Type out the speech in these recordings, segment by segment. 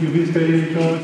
iubiți credincioși,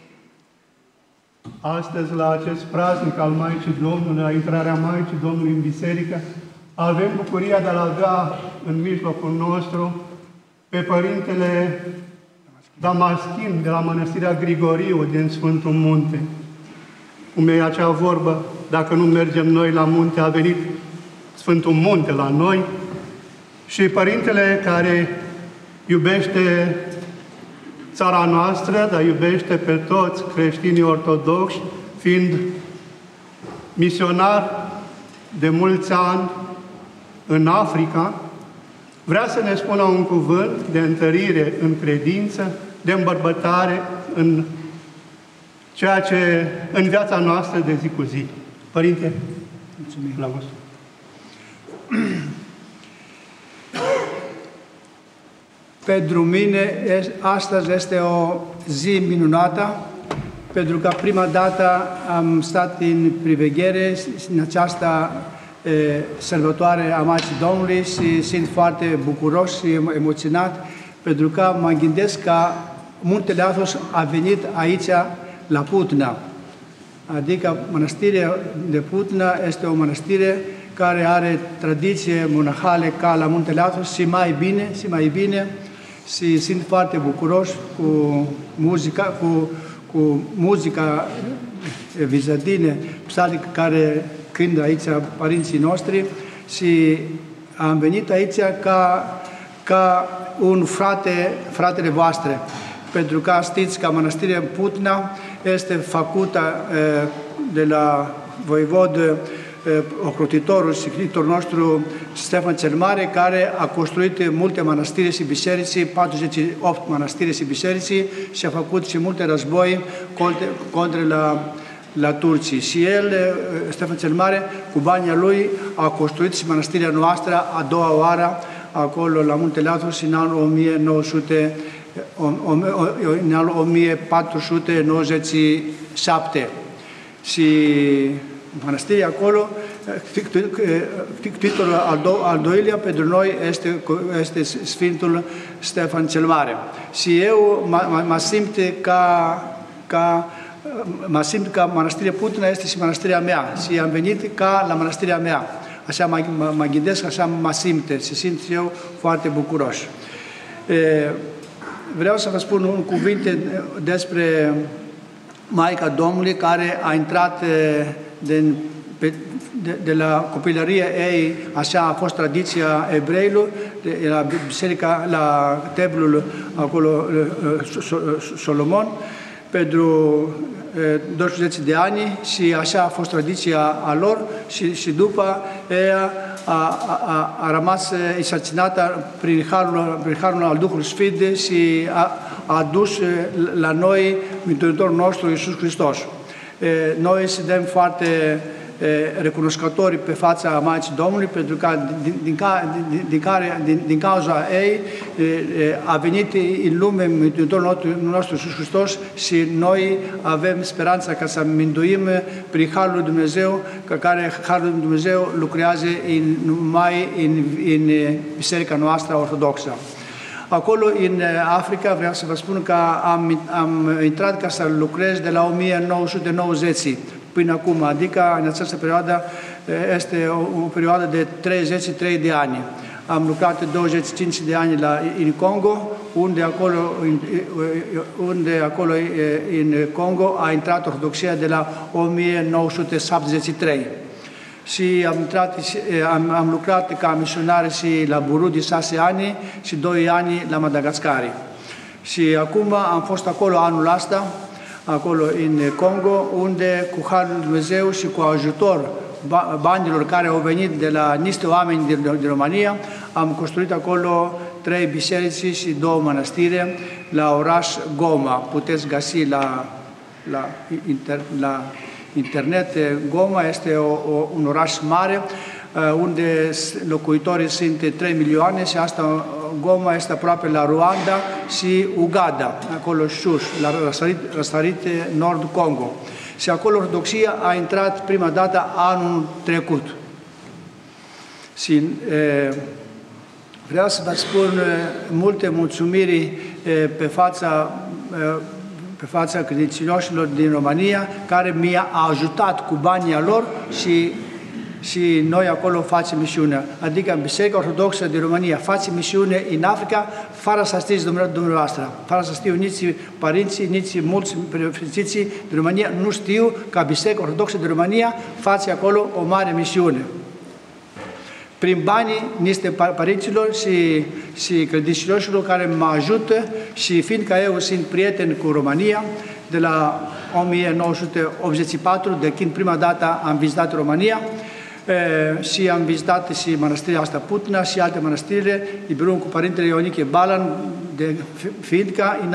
astăzi, la acest praznic al Maicii Domnului, la intrarea Maicii Domnului în biserică, avem bucuria de a-L avea în mijlocul nostru pe Părintele Damaschin de la Mănăstirea Grigoriu din Sfântul Munte. Cum e acea vorbă, dacă nu mergem noi la munte, a venit Sfântul Munte la noi. Și Părintele care iubește țara noastră, dar iubește pe toți creștinii ortodoxi, fiind misionar de mulți ani în Africa, vrea să ne spună un cuvânt de întărire în credință, de îmbărbătare în ceea ce în viața noastră de zi cu zi. Părinte, mulțumim la vostru. Pentru mine, astăzi este o zi minunată, pentru că prima dată am stat în priveghere în această sărbătoare a Maicii Domnului și sunt foarte bucuros și emoționat, pentru că mă gândesc că Muntele Athos a venit aici la Putna. Adică mănăstirea de Putna este o mănăstire care are tradiție monahale ca la Muntele Athos și mai bine, și sunt foarte bucuroși cu muzica vizadine, psalmică care cântă aici părinții noștri, și am venit aici ca un fratele voastre, pentru că știți că mănăstirea Putna este făcută de la voievod ocrotitorul și scriitorul nostru Ștefan cel Mare, care a construit multe mănăstiri și biserici, 48 mănăstiri și biserici, și a făcut și multe război contra la turcii. Și el, Ștefan cel Mare, cu banii lui, a construit și mănăstirea noastră a doua oară, acolo la Muntele Athos, în anul 1497. Și mănăstirea acolo, titlul al doilea pentru noi este Sfântul Ștefan cel Mare. Și eu mă simt că mănăstirea Putna este și mănăstirea mea, și am venit ca la mănăstirea mea. Așa mă gândesc, așa mă simt și simt eu foarte bucuros. Vreau să vă spun un cuvinte despre Maica Domnului, care a intrat de la copilărie ei, așa a fost tradiția evreilor, la biserica, la templul acolo Solomon, pentru 12 de ani, și așa a fost tradiția a lor, și după ea a rămas însărcinată prin harul al Duhului Sfânt și a adus la noi Mântuitorul nostru Iisus Hristos. Noi suntem foarte recunoscători pe fața Maicii Domnului, pentru că din cauza ei a venit în lume Mântuitorul nostru Iisus Hristos, și noi avem speranța ca să mântuim prin Harul lui Dumnezeu, care Harul lui Dumnezeu lucrează numai în biserica noastră ortodoxă. Acolo, în Africa, vreau să vă spun că am intrat ca să lucrez de la 1990 până acum, adică în această perioadă este o perioadă de 33 de ani. Am lucrat 25 de ani în Congo, unde acolo în Congo a intrat ortodoxia de la 1973. Și am lucrat ca misionar și la Burundi 6 ani și 2 ani la Madagascar. Și acum am fost acolo anul ăsta, acolo în Congo, unde cu Harul lui Dumnezeu și cu ajutor banilor care au venit de la niște oameni din România, am construit acolo 3 biserici și 2 mănăstiri la oraș Goma. Puteți găsi la internet. Goma este un oraș mare, unde locuitorii sunt 3 milioane, și asta Goma este aproape la Rwanda și Uganda, acolo sus, la răsărit nord Congo. Și acolo ortodoxia a intrat prima dată anul trecut. Și vreau să vă spun multe mulțumiri pe fața pe fața credincioșilor din România, care mi-a ajutat cu banii lor și noi acolo facem misiune. Adică în Biserica Ortodoxă din România face misiune în Africa, fără să știți dumneavoastră, fără să știu nici părinții, nici mulți preofițiții din România, nu știu că Biserica Ortodoxă din România face acolo o mare misiune. Prin banii niște părinților și credincioșilor care mă ajută și fiindcă eu sunt prieten cu România, de la 1984, de când prima dată am vizitat România, și am vizitat și mănăstirea asta Putna și alte mănăstire, împreună cu Părintele Ioniche Balan, fiindcă în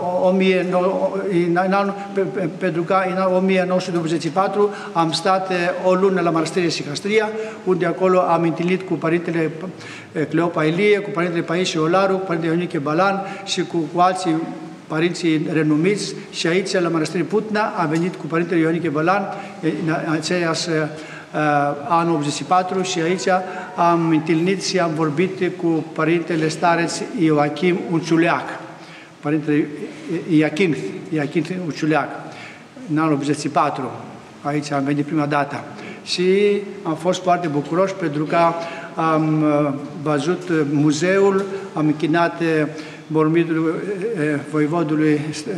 anul 1984 am stat o lună la mănăstirea Sihastria, unde acolo am întâlnit cu Părintele Cleopa Ilie, cu Părintele Paisie Olaru, cu Părintele Ioniche Balan și cu alții părinții renumiți, și aici la mănăstirea Putna am venit cu Părintele Ioniche Balan în aceeași anul 84 și aici am întâlnit și am vorbit cu Părintele Stareț Ioachim Uciuleac, Părintele Ioachim Uciuleac, în anul 84. Aici am venit prima dată și am fost foarte bucuros pentru că am văzut muzeul, am închinat mormântul voivodului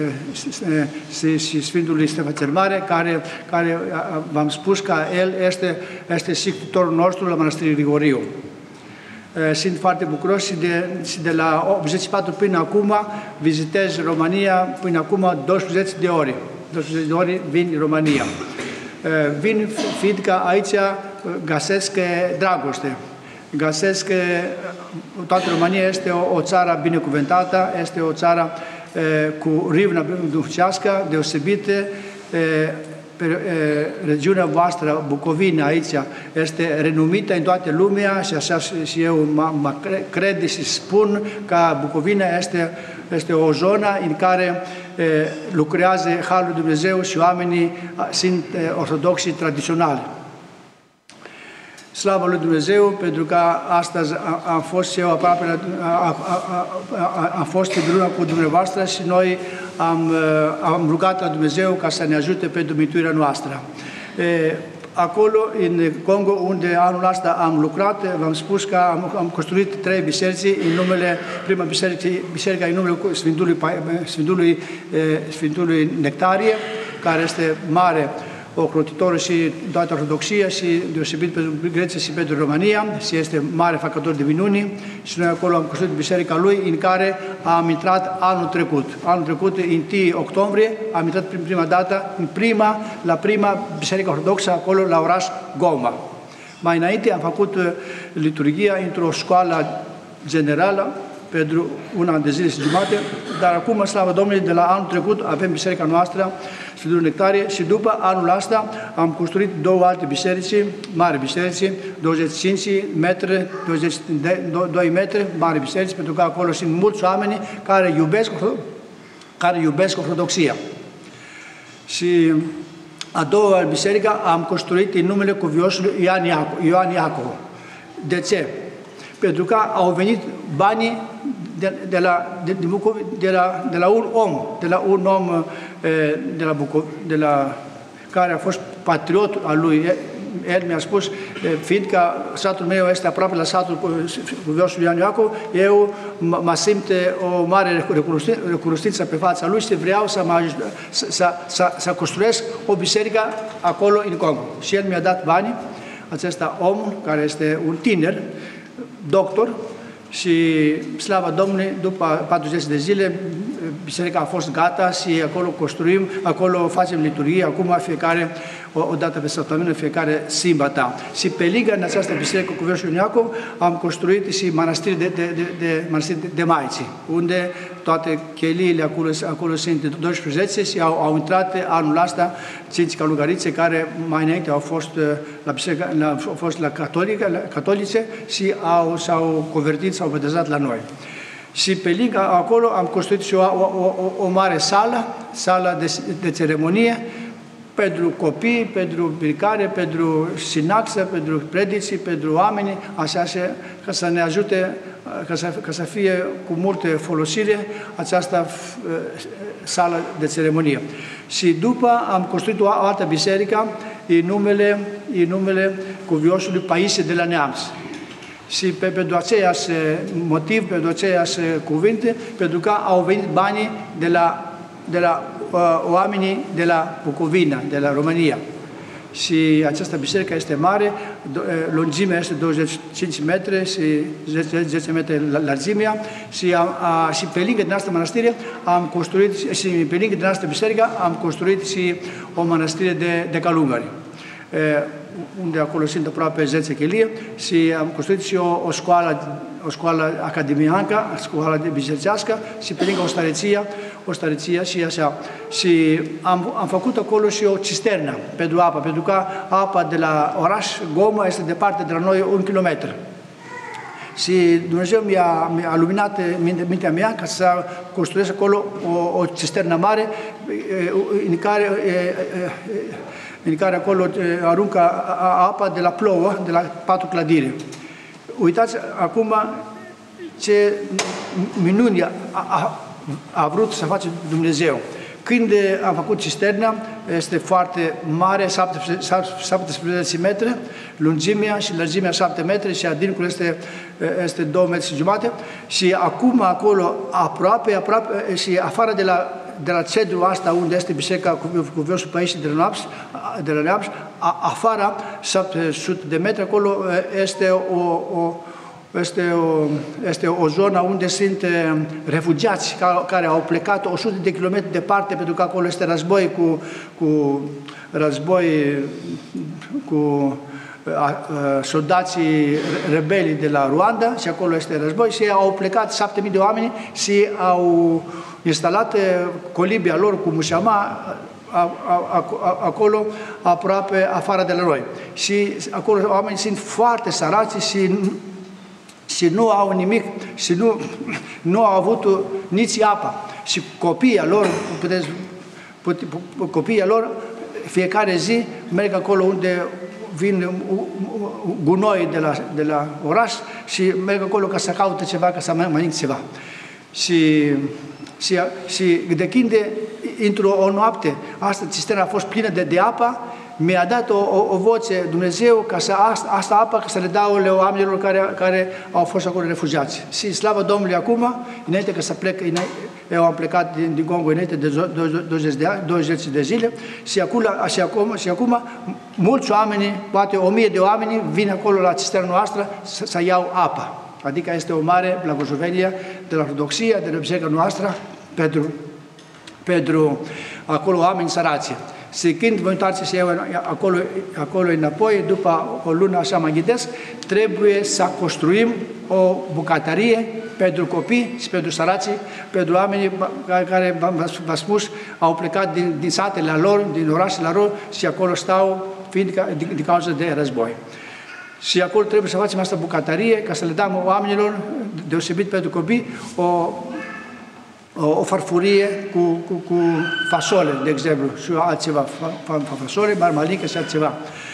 și Sfântului Ștefan cel Mare, care v-am spus că el este scriitorul nostru la Mănăstirea Grigoriu. Sunt foarte bucuros și de la 84 până acum vizitez România, până acum 12 de ore. 12 de ore vin în România. Vin fiindcă aici găsesc dragoste. Găsesc că toată România este o țară binecuvântată, este o țară cu rivnă duhovnicească deosebită. Regiunea voastră, Bucovina, aici, este renumită în toată lumea și așa și eu mă cred și spun că Bucovina este o zonă în care lucrează Harul lui Dumnezeu și oamenii sunt ortodoxi tradiționali. Slavă lui Dumnezeu, pentru că astăzi am fost și eu aproape, am fost împreună cu dumneavoastră și noi am rugat la Dumnezeu ca să ne ajute pentru mântuirea noastră. Acolo, în Congo, unde anul ăsta am lucrat, v-am spus că am construit 3 biserici, în numele, prima biserică în numele Sfântului Nectarie, care este mare ocrotitor și toată ortodoxia și deosebit pentru Grecia și pentru România și este mare făcător de minuni și noi acolo am construit biserica lui în care am intrat anul trecut. Anul trecut, în 1 octombrie, am intrat prima dată la prima biserică ortodoxă acolo la oraș Goma. Mai înainte am făcut liturghia într-o școală generală pentru un an de zile și jumate, dar acum, slavă Domnului, de la anul trecut avem biserica noastră, Sfântul Nectarie, și după anul ăsta am construit 2 alte biserici, mari biserici, 25 metri, 22 metri, mari biserici, pentru că acolo sunt mulți oameni care iubesc ortodoxia. Și a doua biserică am construit în numele cuviosului Ioan Iacov. De ce? Pentru că au venit banii de la un om care a fost patriot al lui. El mi-a spus, fiindcă satul meu este aproape la satul cuviosului Ioan Iacov, eu mă simt o mare recunoștință pe fața lui și vreau să construiesc o biserică acolo în Congo. Și el mi-a dat banii, acesta om, care este un tiner, doctor, și slavă Domnului, după 40 de zile, biserica a fost gata și acolo construim, acolo facem liturghie, acum fiecare, o dată pe săptămână, fiecare sâmbătă. Și pe lângă în această biserică cu Cuviosul Iacov am construit și mănăstiri de Maici, unde toate cheliile acolo sunt 12 și au intrat anul ăsta 5 călugărițe care mai înainte au fost la biserică, au fost la catolice și s-au convertit, s-au botezat la noi. Și pe lângă acolo am construit și o mare sală de ceremonie pentru copii, pentru predicare, pentru sinaxă, pentru predici, pentru oameni, așa ca să ne ajute ca să fie cu multă folosire această sală de ceremonie. Și după am construit o altă biserică în numele cuviosului Paisie de la Neamț. Și pentru aceeași motiv, pentru aceeași cuvinte, pentru că au venit banii de la oamenii de la Bucovina, de la România. Și această biserică este mare, lungimea este 25 metri și 10 metri lărgimea și pe lângă din această mănăstire am construit, și pe lângă din această biserică am construit și o mănăstire de călugări, unde acolo sunt aproape 10 chilie, și am construit și o școală academiancă, școală de bisericească, și pe lângă o stareție și așa. Și am făcut acolo și o cisternă pentru apă, pentru că apa de la oraș Goma este departe de la noi 1 kilometru. Și Dumnezeu mi-a luminat mintea mea ca să construiesc acolo o cisternă mare în care acolo aruncă apa de la plouă, de la 4 clădiri. Uitați acum ce minuni a vrut să face Dumnezeu. Când a făcut cisterna, este foarte mare, 17 metri, lungimea și lărgimea 7 metri și adâncul este 2 metri și jumate. Și acum acolo, aproape, și afară de la cedrul asta unde este biserica Cuviosul Paisie de la Neamț, afară, 700 de metri, acolo este o zonă unde sunt refugiați care au plecat 100 de kilometri departe, pentru că acolo este război cu soldații rebeli de la Rwanda, și acolo este război, și au plecat 7.000 de oameni și au instalat colibia lor cu mușama acolo, aproape afară de la noi. Și acolo oamenii sunt foarte săraci și nu au nimic, și nu au avut nici apă. Și copiii lor, fiecare zi, merg acolo unde vin gunoi de la oraș și merg acolo ca să caute ceva, ca să mănânc ceva. Și de când intru o noapte, asta cisterna a fost plină de apă, mi-a dat o voce Dumnezeu ca să asta apă, ca să le dau oamenilor care au fost acolo refugiați. Și slavă Domnului acum, înainte că să plec, eu am plecat din Congo înainte de 20 de zile, și acum mulți oameni, poate 1000 de oameni, vin acolo la cisterna noastră să iau apă. Adică este o mare blagojovenie de la ortodoxia, de la biserica noastră, pentru acolo oameni săraci. Și când vă întoarce și eu acolo înapoi, după o lună așa mă gândesc, trebuie să construim o bucătărie pentru copii și pentru săraci, pentru oamenii care, v-am spus, au plecat din satele lor, din orașele lor, și acolo stau din cauza de război. Și acolo trebuie să facem asta bucătărie, ca să le dăm oamenilor, deosebit pentru copii, o farfurie cu fasole, de exemplu, și altceva, fasole, marmalică și altceva.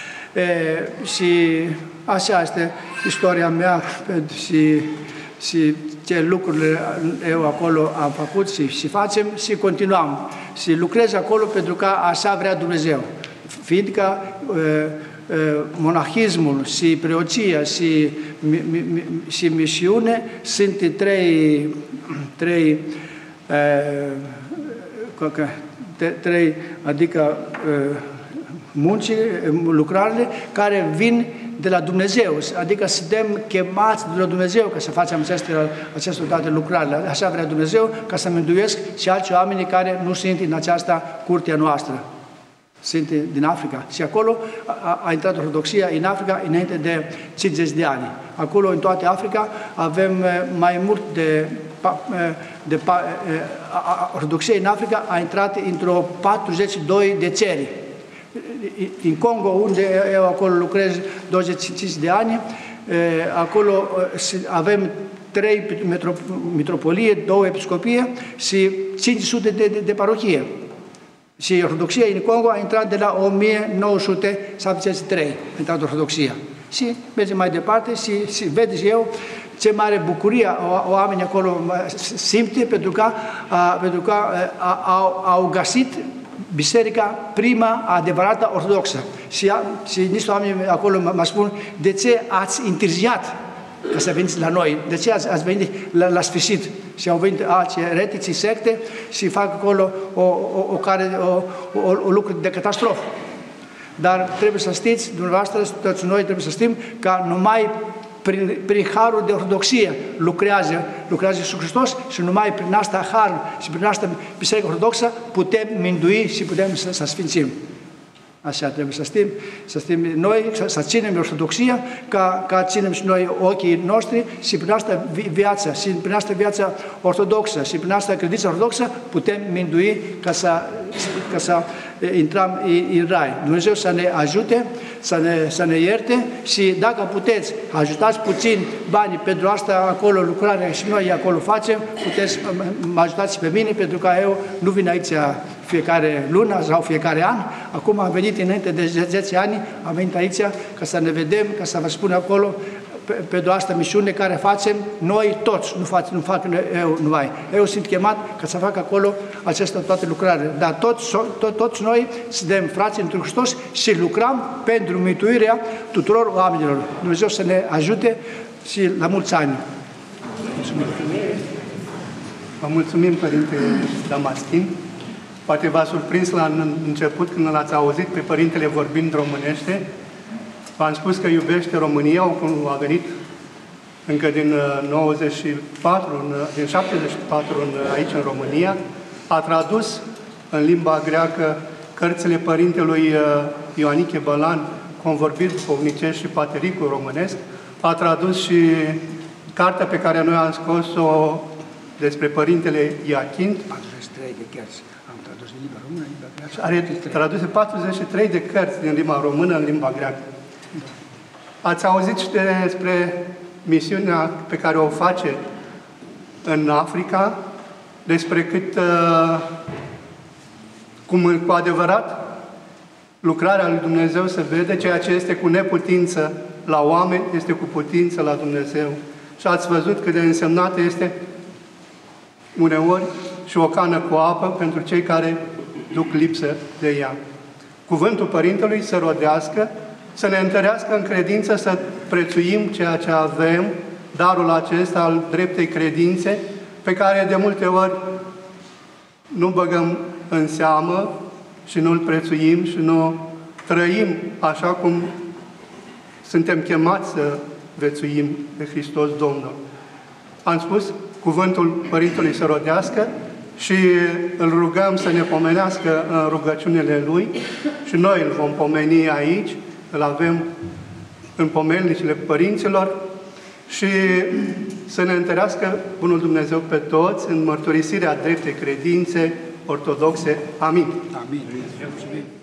Și așa este istoria mea și ce lucruri eu acolo am făcut și facem și continuăm. Și lucrez acolo pentru că așa vrea Dumnezeu. Fiindcă monahismul și preoția și misiune sunt trei, adică lucrările care vin de la Dumnezeu, adică suntem chemați de la Dumnezeu ca să facem aceste toate lucrările. Așa vrea Dumnezeu, ca să mântuiesc și alți oameni care nu sunt în această curtea noastră. Sunt din Africa. Și acolo a intrat ortodoxia în Africa înainte de 50 de ani. Acolo, în toată Africa, avem mai mult ortodoxia în Africa a intrat într-o 42 de țări. În Congo, unde eu acolo lucrez 25 de ani, acolo avem 3 mitropolie, 2 episcopie și 500 de parohie. Și ortodoxia în Congo a intrat de la 1973, a intrat ortodoxia. Și mergem mai departe și vedeți eu ce mare bucurie oamenii acolo simte pentru că au găsit biserica prima adevărată ortodoxă. Și niște oameni acolo mă spun, de ce ați întârziat ca să veniți la noi? De ce ați venit la sfârșit? Și au venit alții eretici, secte și fac acolo o lucru de catastrofă. Dar trebuie să știți, dumneavoastră, toți noi trebuie să știm că numai prin harul de ortodoxie lucrează Iisus Hristos și numai prin asta har și prin asta biserică ortodoxă putem mântui și putem să sfințim. Așa trebuie să știm noi, să ținem ortodoxia, ca ținem și noi ochii noștri și prin asta viața, și prin asta viața ortodoxă și prin asta credința ortodoxă putem mântui ca să intrăm în rai. Dumnezeu să ne ajute, să ne ierte și dacă puteți, ajutați puțin banii pentru asta acolo, lucrarea și noi acolo facem, puteți mă ajutați pe mine pentru că eu nu vin aici fiecare lună sau fiecare an. Acum am venit înainte de 10 ani, am venit aici ca să ne vedem, ca să vă spun acolo pe asta misiune care facem noi toți, nu fac eu numai. Eu sunt chemat ca să fac acolo această toată lucrare. Dar toți noi suntem frați într Hristos și lucrăm pentru mântuirea tuturor oamenilor. Dumnezeu să ne ajute și la mulți ani. Mulțumim. Vă mulțumim, Părinte Damaschin. Poate v-a surprins la început când l-ați auzit pe Părintele vorbind românește. V-am spus că iubește România, a venit încă din 74 aici în România, a tradus în limba greacă cărțile Părintelui Ioaniche Bălan, Convorbiri duhovnicești și Patericul românesc, a tradus și cartea pe care noi am scos-o despre Părintele Iachint. 43 de cărți. Am tradus în limba română, în limba greacă. Are traduse 43 de cărți din limba română în limba greacă. Ați auzit și despre misiunea pe care o face în Africa, despre cum cu adevărat lucrarea lui Dumnezeu se vede, ceea ce este cu neputință la oameni, este cu putință la Dumnezeu. Și ați văzut cât de însemnată este uneori și o cană cu apă pentru cei care duc lipsă de ea. Cuvântul Părintelui să rodească, să ne întărească în credință, să prețuim ceea ce avem, darul acesta al dreptei credințe, pe care de multe ori nu băgăm în seamă și nu îl prețuim și nu trăim așa cum suntem chemați să viețuim de Hristos Domnul. Am spus, cuvântul Părintelui să rodească și îl rugăm să ne pomenească în rugăciunile Lui și noi îl vom pomeni aici, îl avem în pomelnicile părinților și să ne întărească Bunul Dumnezeu pe toți în mărturisirea dreptei credințe ortodoxe. Amin. Amin.